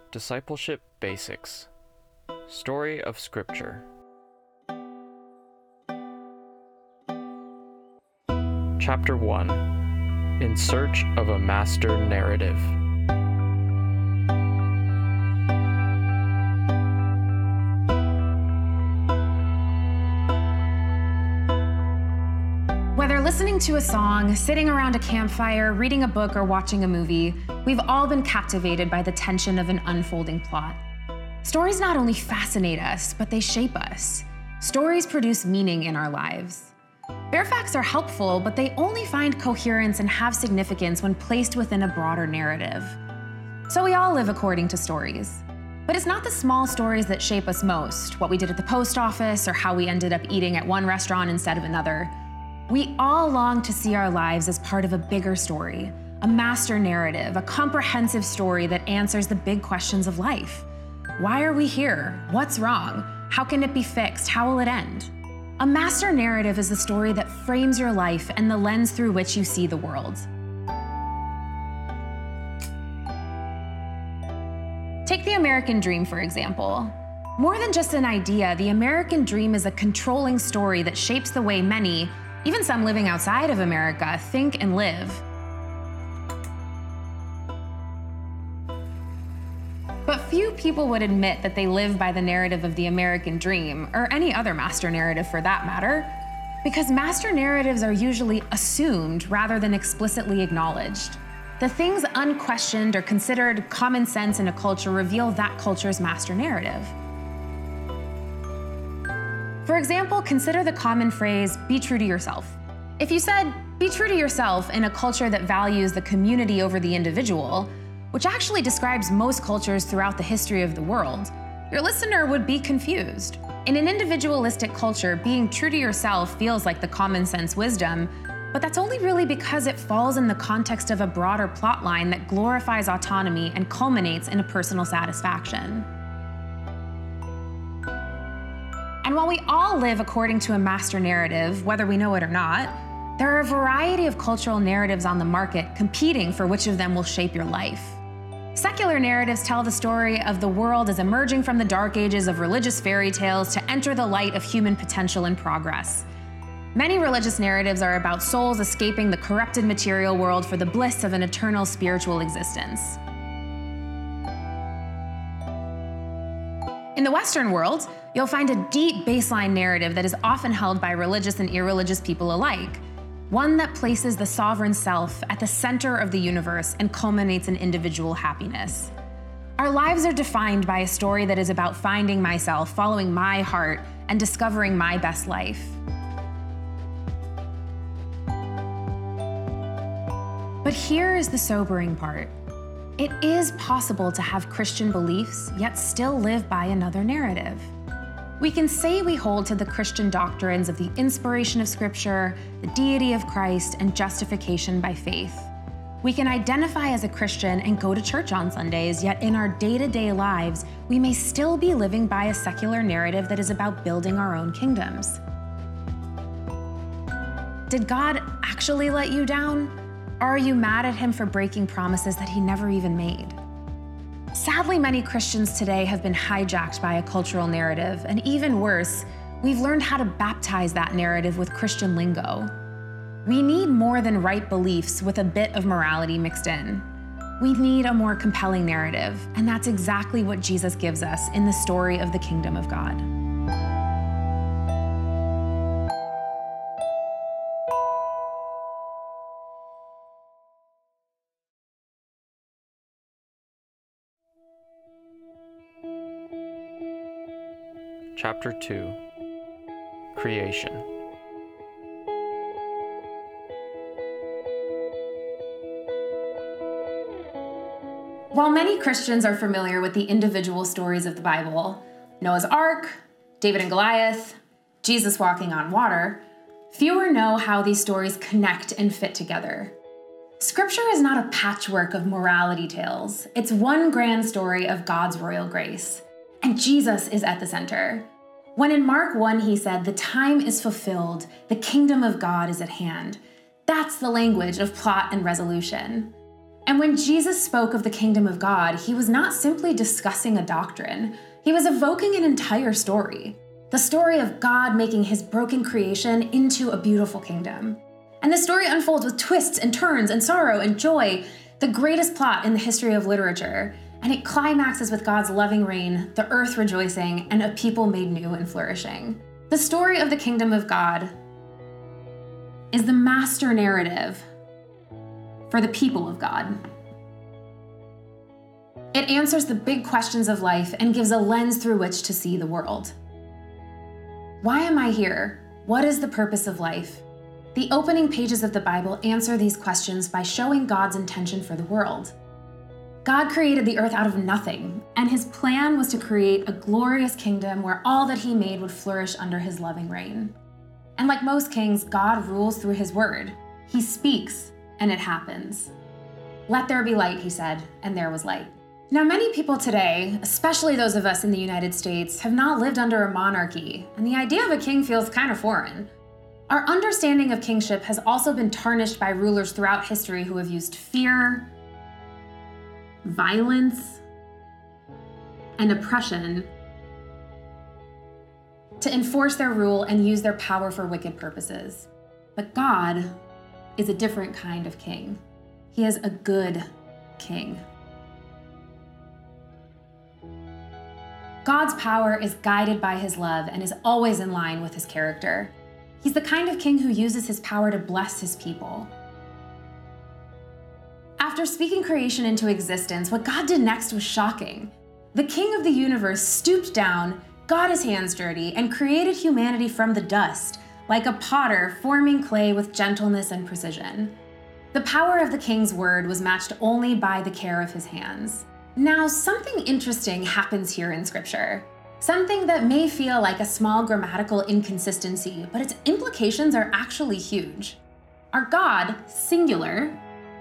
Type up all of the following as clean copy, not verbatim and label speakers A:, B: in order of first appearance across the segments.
A: Discipleship Basics. Story of Scripture. Chapter 1. In Search of a Master Narrative.
B: Whether listening to a song, sitting around a campfire, reading a book, or watching a movie, we've all been captivated by the tension of an unfolding plot. Stories not only fascinate us, but they shape us. Stories produce meaning in our lives. Bare facts are helpful, but they only find coherence and have significance when placed within a broader narrative. So we all live according to stories. But it's not the small stories that shape us most, what we did at the post office or how we ended up eating at one restaurant instead of another. We all long to see our lives as part of a bigger story, a master narrative, a comprehensive story that answers the big questions of life. Why are we here? What's wrong? How can it be fixed? How will it end? A master narrative is the story that frames your life and the lens through which you see the world. Take the American dream, for example. More than just an idea, the American dream is a controlling story that shapes the way many, even some living outside of America, think and live. But few people would admit that they live by the narrative of the American dream, or any other master narrative for that matter, because master narratives are usually assumed rather than explicitly acknowledged. The things unquestioned or considered common sense in a culture reveal that culture's master narrative. For example, consider the common phrase, be true to yourself. If you said, be true to yourself in a culture that values the community over the individual, which actually describes most cultures throughout the history of the world, your listener would be confused. In an individualistic culture, being true to yourself feels like the common sense wisdom, but that's only really because it falls in the context of a broader plot line that glorifies autonomy and culminates in a personal satisfaction. And while we all live according to a master narrative, whether we know it or not, there are a variety of cultural narratives on the market competing for which of them will shape your life. Secular narratives tell the story of the world as emerging from the dark ages of religious fairy tales to enter the light of human potential and progress. Many religious narratives are about souls escaping the corrupted material world for the bliss of an eternal spiritual existence. In the Western world, you'll find a deep baseline narrative that is often held by religious and irreligious people alike, one that places the sovereign self at the center of the universe and culminates in individual happiness. Our lives are defined by a story that is about finding myself, following my heart, and discovering my best life. But here is the sobering part. It is possible to have Christian beliefs, yet still live by another narrative. We can say we hold to the Christian doctrines of the inspiration of Scripture, the deity of Christ, and justification by faith. We can identify as a Christian and go to church on Sundays, yet in our day-to-day lives, we may still be living by a secular narrative that is about building our own kingdoms. Did God actually let you down? Or are you mad at him for breaking promises that he never even made? Sadly, many Christians today have been hijacked by a cultural narrative, and even worse, we've learned how to baptize that narrative with Christian lingo. We need more than right beliefs with a bit of morality mixed in. We need a more compelling narrative, and that's exactly what Jesus gives us in the story of the kingdom of God.
A: Chapter 2. Creation.
B: While many Christians are familiar with the individual stories of the Bible, Noah's Ark, David and Goliath, Jesus walking on water, fewer know how these stories connect and fit together. Scripture is not a patchwork of morality tales. It's one grand story of God's royal grace. And Jesus is at the center. When in Mark 1 he said, "The time is fulfilled, the kingdom of God is at hand," that's the language of plot and resolution. And when Jesus spoke of the kingdom of God, he was not simply discussing a doctrine. He was evoking an entire story. The story of God making his broken creation into a beautiful kingdom. And the story unfolds with twists and turns and sorrow and joy, the greatest plot in the history of literature. And it climaxes with God's loving reign, the earth rejoicing, and a people made new and flourishing. The story of the kingdom of God is the master narrative for the people of God. It answers the big questions of life and gives a lens through which to see the world. Why am I here? What is the purpose of life? The opening pages of the Bible answer these questions by showing God's intention for the world. God created the earth out of nothing, and his plan was to create a glorious kingdom where all that he made would flourish under his loving reign. And like most kings, God rules through his word. He speaks, and it happens. Let there be light, he said, and there was light. Now, many people today, especially those of us in the United States, have not lived under a monarchy, and the idea of a king feels kind of foreign. Our understanding of kingship has also been tarnished by rulers throughout history who have used fear, violence, and oppression to enforce their rule and use their power for wicked purposes. But God is a different kind of king. He is a good king. God's power is guided by his love and is always in line with his character. He's the kind of king who uses his power to bless his people. After speaking creation into existence, what God did next was shocking. The king of the universe stooped down, got his hands dirty, and created humanity from the dust, like a potter forming clay with gentleness and precision. The power of the king's word was matched only by the care of his hands. Now, something interesting happens here in Scripture. Something that may feel like a small grammatical inconsistency, but its implications are actually huge. Our God, singular,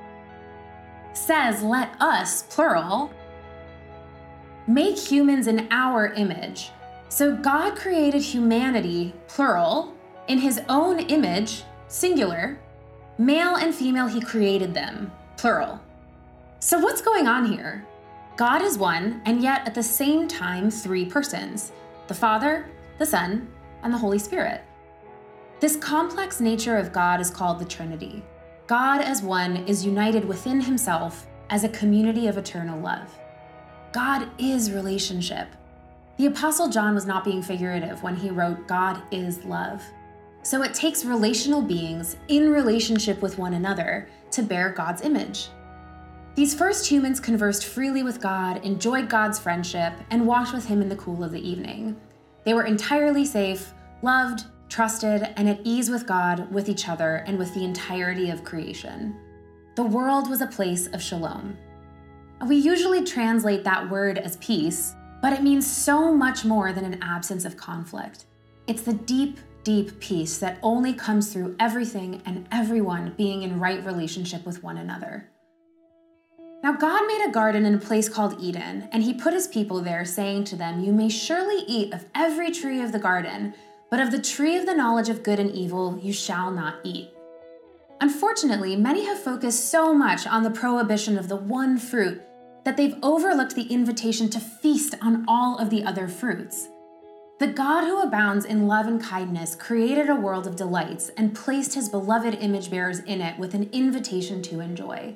B: says, "Let us," plural, "make humans in our image." So God created humanity, plural, in his own image, singular. Male and female, he created them, plural. So what's going on here? God is one, and yet at the same time, three persons: the Father, the Son, and the Holy Spirit. This complex nature of God is called the Trinity. God as one is united within himself as a community of eternal love. God is relationship. The Apostle John was not being figurative when he wrote, "God is love." So it takes relational beings in relationship with one another to bear God's image. These first humans conversed freely with God, enjoyed God's friendship, and walked with him in the cool of the evening. They were entirely safe, loved, trusted, and at ease with God, with each other, and with the entirety of creation. The world was a place of shalom. We usually translate that word as peace, but it means so much more than an absence of conflict. It's the deep, deep peace that only comes through everything and everyone being in right relationship with one another. Now, God made a garden in a place called Eden, and he put his people there, saying to them, "You may surely eat of every tree of the garden, but of the tree of the knowledge of good and evil you shall not eat." Unfortunately, many have focused so much on the prohibition of the one fruit that they've overlooked the invitation to feast on all of the other fruits. The God who abounds in love and kindness created a world of delights and placed his beloved image bearers in it with an invitation to enjoy.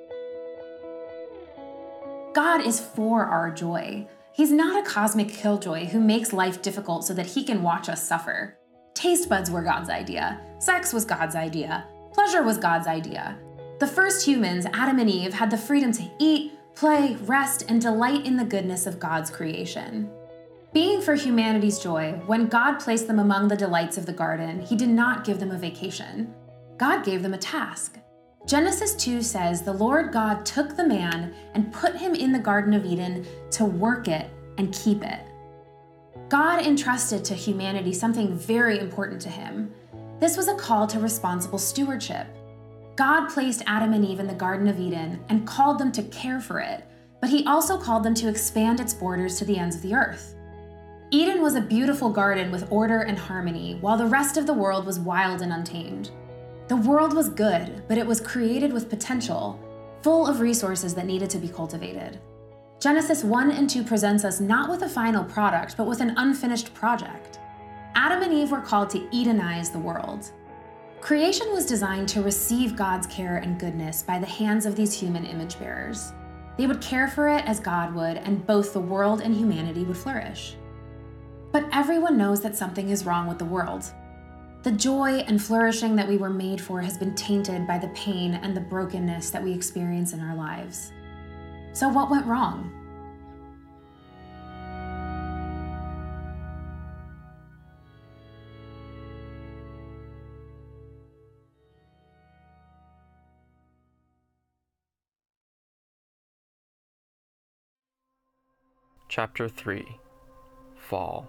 B: God is for our joy. He's not a cosmic killjoy who makes life difficult so that he can watch us suffer. Taste buds were God's idea. Sex was God's idea. Pleasure was God's idea. The first humans, Adam and Eve, had the freedom to eat, play, rest, and delight in the goodness of God's creation. Being for humanity's joy, when God placed them among the delights of the garden, he did not give them a vacation. God gave them a task. Genesis 2 says, "The Lord God took the man and put him in the Garden of Eden to work it and keep it." God entrusted to humanity something very important to him. This was a call to responsible stewardship. God placed Adam and Eve in the Garden of Eden and called them to care for it, but he also called them to expand its borders to the ends of the earth. Eden was a beautiful garden with order and harmony, while the rest of the world was wild and untamed. The world was good, but it was created with potential. full of resources that needed to be cultivated. Genesis 1 and 2 presents us not with a final product, but with an unfinished project. Adam and Eve were called to Edenize the world. Creation was designed to receive God's care and goodness by the hands of these human image bearers. They would care for it as God would, and both the world and humanity would flourish. But everyone knows that something is wrong with the world. The joy and flourishing that we were made for has been tainted by the pain and the brokenness that we experience in our lives. So what went wrong?
A: Chapter 3. Fall.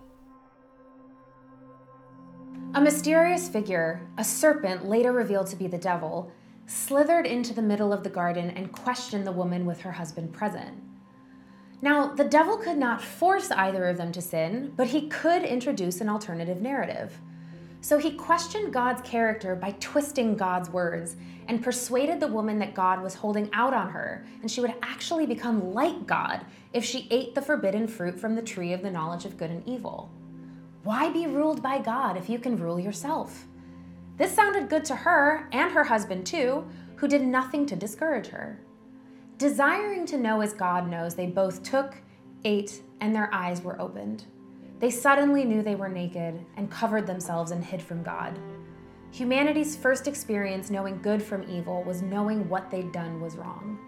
B: A mysterious figure, a serpent later revealed to be the devil, slithered into the middle of the garden and questioned the woman with her husband present. Now, the devil could not force either of them to sin, but he could introduce an alternative narrative. So he questioned God's character by twisting God's words and persuaded the woman that God was holding out on her, and she would actually become like God if she ate the forbidden fruit from the tree of the knowledge of good and evil. Why be ruled by God if you can rule yourself? This sounded good to her and her husband too, who did nothing to discourage her. Desiring to know as God knows, they both took, ate, and their eyes were opened. They suddenly knew they were naked and covered themselves and hid from God. Humanity's first experience knowing good from evil was knowing what they'd done was wrong.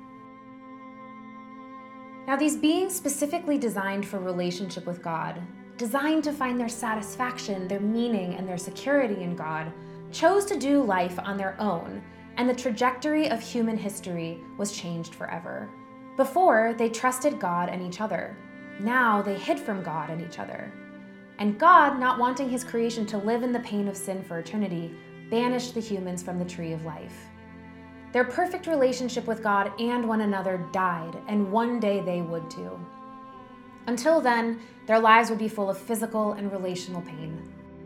B: Now, these beings specifically designed for relationship with God, designed to find their satisfaction, their meaning, and their security in God, chose to do life on their own, and the trajectory of human history was changed forever. Before, they trusted God and each other. Now they hid from God and each other. And God, not wanting his creation to live in the pain of sin for eternity, banished the humans from the tree of life. Their perfect relationship with God and one another died, and one day they would too. Until then, their lives would be full of physical and relational pain.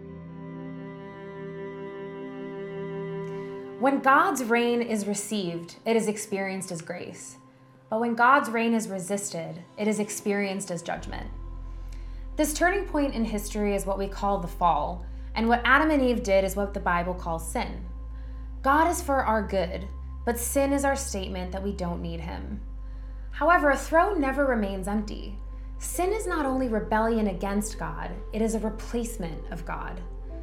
B: When God's reign is received, it is experienced as grace. But when God's reign is resisted, it is experienced as judgment. This turning point in history is what we call the fall, and what Adam and Eve did is what the Bible calls sin. God is for our good, but sin is our statement that we don't need him. However, a throne never remains empty. Sin is not only rebellion against God, it is a replacement of God.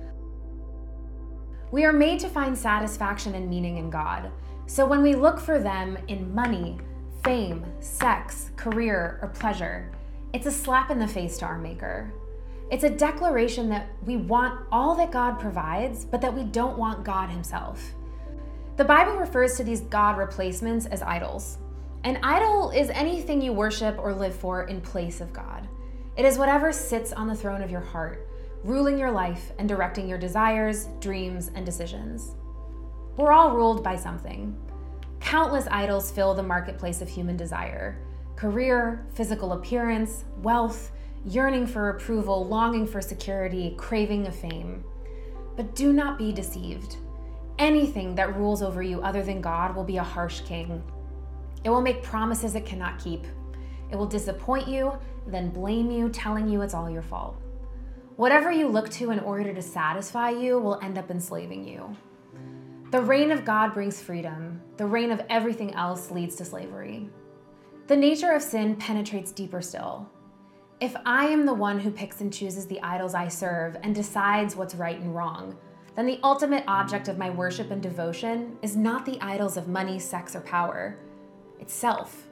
B: We are made to find satisfaction and meaning in God. So when we look for them in money, fame, sex, career, or pleasure, it's a slap in the face to our Maker. It's a declaration that we want all that God provides, but that we don't want God himself. The Bible refers to these God replacements as idols. An idol is anything you worship or live for in place of God. It is whatever sits on the throne of your heart, ruling your life and directing your desires, dreams, and decisions. We're all ruled by something. Countless idols fill the marketplace of human desire: career, physical appearance, wealth, yearning for approval, longing for security, craving of fame. But do not be deceived. Anything that rules over you other than God will be a harsh king. It will make promises it cannot keep. It will disappoint you, then blame you, telling you it's all your fault. Whatever you look to in order to satisfy you will end up enslaving you. The reign of God brings freedom. The reign of everything else leads to slavery. The nature of sin penetrates deeper still. If I am the one who picks and chooses the idols I serve and decides what's right and wrong, then the ultimate object of my worship and devotion is not the idols of money, sex, or power. It's self.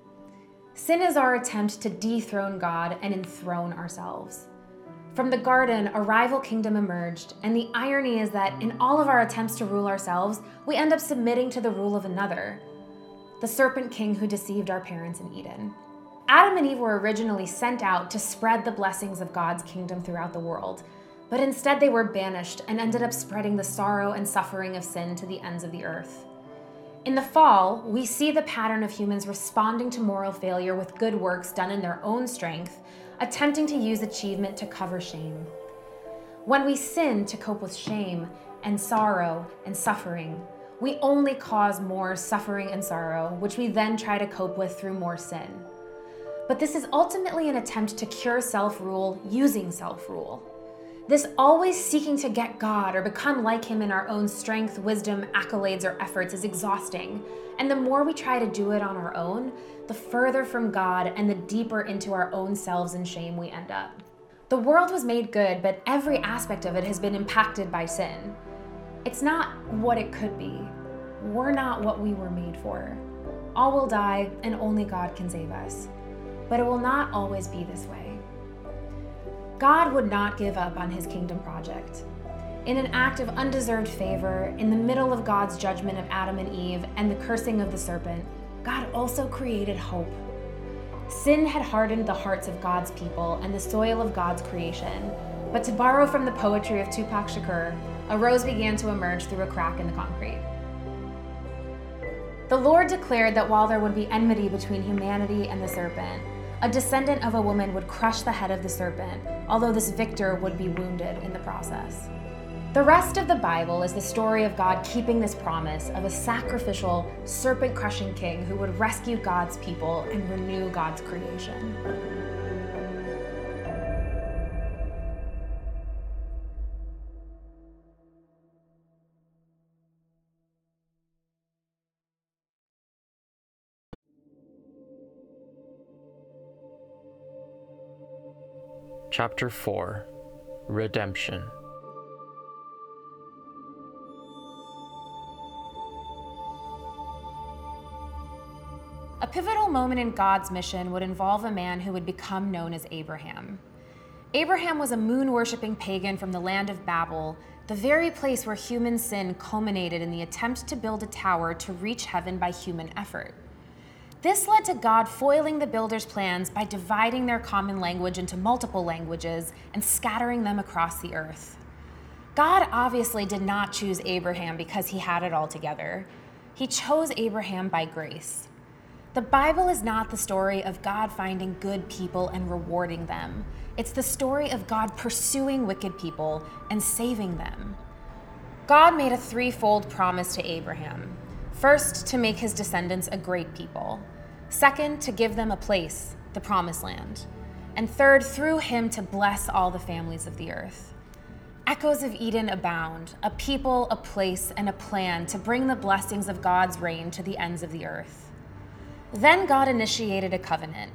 B: Sin is our attempt to dethrone God and enthrone ourselves. From the garden, a rival kingdom emerged, and the irony is that in all of our attempts to rule ourselves, we end up submitting to the rule of another, the serpent king who deceived our parents in Eden. Adam and Eve were originally sent out to spread the blessings of God's kingdom throughout the world, but instead they were banished and ended up spreading the sorrow and suffering of sin to the ends of the earth. In the fall, we see the pattern of humans responding to moral failure with good works done in their own strength, attempting to use achievement to cover shame. When we sin to cope with shame and sorrow and suffering, we only cause more suffering and sorrow, which we then try to cope with through more sin. But this is ultimately an attempt to cure self-rule using self-rule. This always seeking to get God or become like him in our own strength, wisdom, accolades, or efforts is exhausting. And the more we try to do it on our own, the further from God and the deeper into our own selves and shame we end up. The world was made good, but every aspect of it has been impacted by sin. It's not what it could be. We're not what we were made for. All will die, and only God can save us. But it will not always be this way. God would not give up on his kingdom project. In an act of undeserved favor, in the middle of God's judgment of Adam and Eve and the cursing of the serpent, God also created hope. Sin had hardened the hearts of God's people and the soil of God's creation. But to borrow from the poetry of Tupac Shakur, a rose began to emerge through a crack in the concrete. The Lord declared that while there would be enmity between humanity and the serpent, a descendant of a woman would crush the head of the serpent, although this victor would be wounded in the process. The rest of the Bible is the story of God keeping this promise of a sacrificial, serpent-crushing king who would rescue God's people and renew God's creation.
A: Chapter 4 Redemption.
B: A pivotal moment in God's mission would involve a man who would become known as Abraham. Abraham was a moon-worshipping pagan from the land of Babel, the very place where human sin culminated in the attempt to build a tower to reach heaven by human effort. This led to God foiling the builders' plans by dividing their common language into multiple languages and scattering them across the earth. God obviously did not choose Abraham because he had it all together. He chose Abraham by grace. The Bible is not the story of God finding good people and rewarding them. It's the story of God pursuing wicked people and saving them. God made a threefold promise to Abraham. First, to make his descendants a great people. Second, to give them a place, the promised land. And third, through him to bless all the families of the earth. Echoes of Eden abound, a people, a place, and a plan to bring the blessings of God's reign to the ends of the earth. Then God initiated a covenant.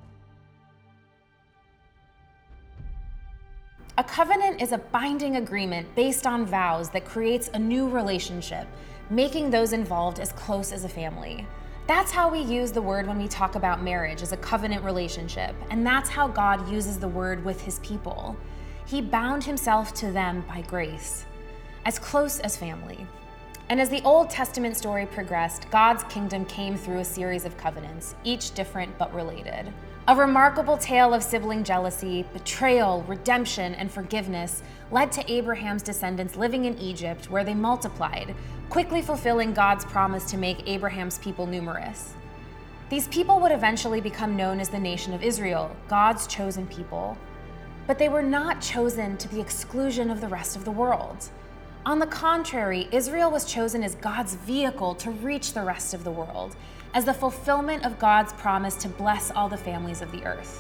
B: A covenant is a binding agreement based on vows that creates a new relationship, making those involved as close as a family. That's how we use the word when we talk about marriage as a covenant relationship, and that's how God uses the word with his people. He bound himself to them by grace, as close as family. And as the Old Testament story progressed, God's kingdom came through a series of covenants, each different but related. A remarkable tale of sibling jealousy, betrayal, redemption, and forgiveness led to Abraham's descendants living in Egypt, where they multiplied, quickly fulfilling God's promise to make Abraham's people numerous. These people would eventually become known as the nation of Israel, God's chosen people. But they were not chosen to the exclusion of the rest of the world. On the contrary, Israel was chosen as God's vehicle to reach the rest of the world, as the fulfillment of God's promise to bless all the families of the earth.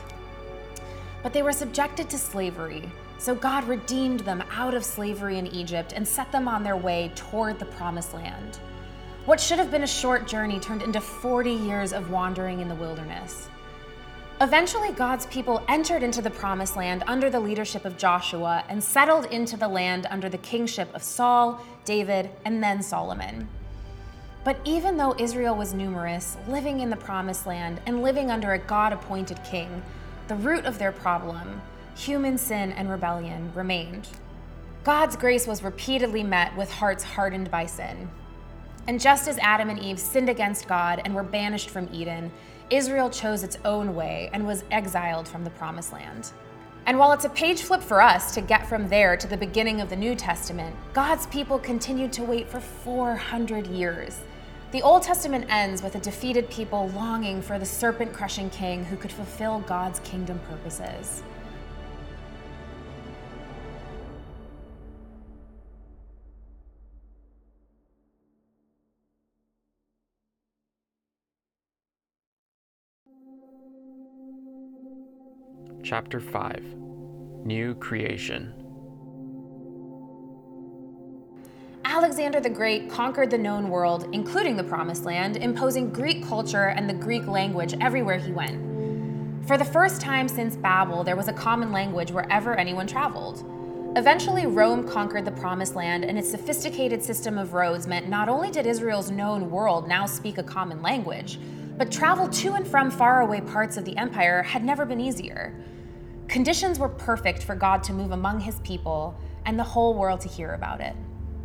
B: But they were subjected to slavery, so God redeemed them out of slavery in Egypt and set them on their way toward the promised land. What should have been a short journey turned into 40 years of wandering in the wilderness. Eventually, God's people entered into the promised land under the leadership of Joshua and settled into the land under the kingship of Saul, David, and then Solomon. But even though Israel was numerous, living in the promised land and living under a God-appointed king, the root of their problem, human sin and rebellion, remained. God's grace was repeatedly met with hearts hardened by sin. And just as Adam and Eve sinned against God and were banished from Eden, Israel chose its own way and was exiled from the promised land. And while it's a page flip for us to get from there to the beginning of the New Testament, God's people continued to wait for 400 years. The Old Testament ends with a defeated people longing for the serpent-crushing king who could fulfill God's kingdom purposes.
A: Chapter 5 New Creation.
B: Alexander the Great conquered the known world, including the Promised Land, imposing Greek culture and the Greek language everywhere he went. For the first time since Babel, there was a common language wherever anyone traveled. Eventually, Rome conquered the Promised Land, and its sophisticated system of roads meant not only did Israel's known world now speak a common language, but travel to and from faraway parts of the empire had never been easier. Conditions were perfect for God to move among his people and the whole world to hear about it.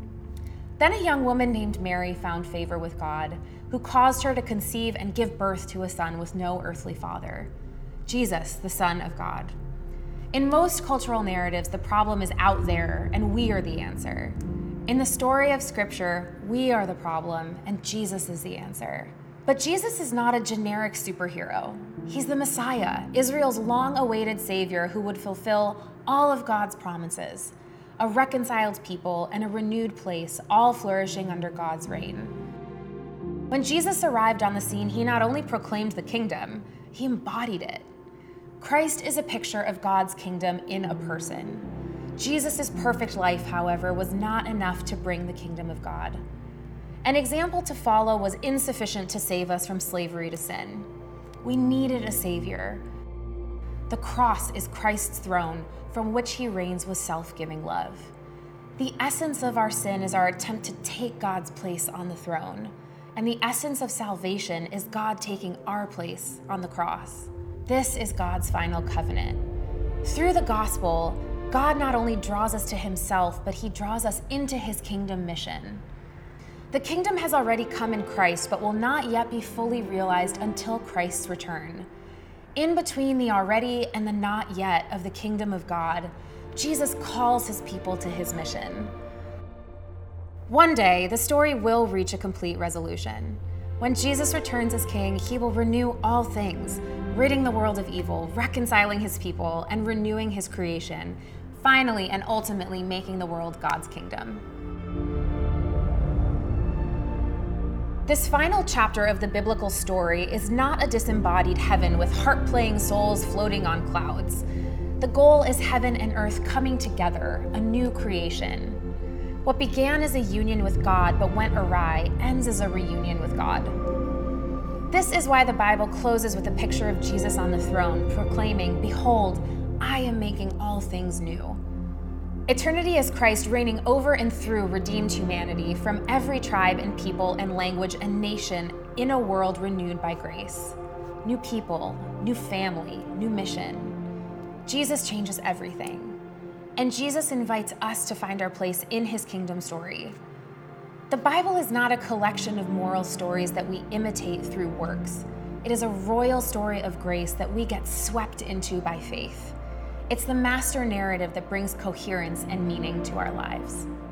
B: Then a young woman named Mary found favor with God, who caused her to conceive and give birth to a son with no earthly father, Jesus, the Son of God. In most cultural narratives, the problem is out there, and we are the answer. In the story of Scripture, we are the problem, and Jesus is the answer. But Jesus is not a generic superhero. He's the Messiah, Israel's long-awaited Savior who would fulfill all of God's promises, a reconciled people and a renewed place, all flourishing under God's reign. When Jesus arrived on the scene, he not only proclaimed the kingdom, he embodied it. Christ is a picture of God's kingdom in a person. Jesus' perfect life, however, was not enough to bring the kingdom of God. An example to follow was insufficient to save us from slavery to sin. We needed a Savior. The cross is Christ's throne, from which he reigns with self-giving love. The essence of our sin is our attempt to take God's place on the throne, and the essence of salvation is God taking our place on the cross. This is God's final covenant. Through the gospel, God not only draws us to himself, but he draws us into his kingdom mission. The kingdom has already come in Christ, but will not yet be fully realized until Christ's return. In between the already and the not yet of the kingdom of God, Jesus calls his people to his mission. One day, the story will reach a complete resolution. When Jesus returns as king, he will renew all things, ridding the world of evil, reconciling his people, and renewing his creation, finally and ultimately making the world God's kingdom. This final chapter of the biblical story is not a disembodied heaven with harp-playing souls floating on clouds. The goal is heaven and earth coming together, a new creation. What began as a union with God but went awry ends as a reunion with God. This is why the Bible closes with a picture of Jesus on the throne, proclaiming, "Behold, I am making all things new." Eternity is Christ reigning over and through redeemed humanity from every tribe and people and language and nation in a world renewed by grace. New people, new family, new mission. Jesus changes everything. And Jesus invites us to find our place in his kingdom story. The Bible is not a collection of moral stories that we imitate through works. It is a royal story of grace that we get swept into by faith. It's the master narrative that brings coherence and meaning to our lives.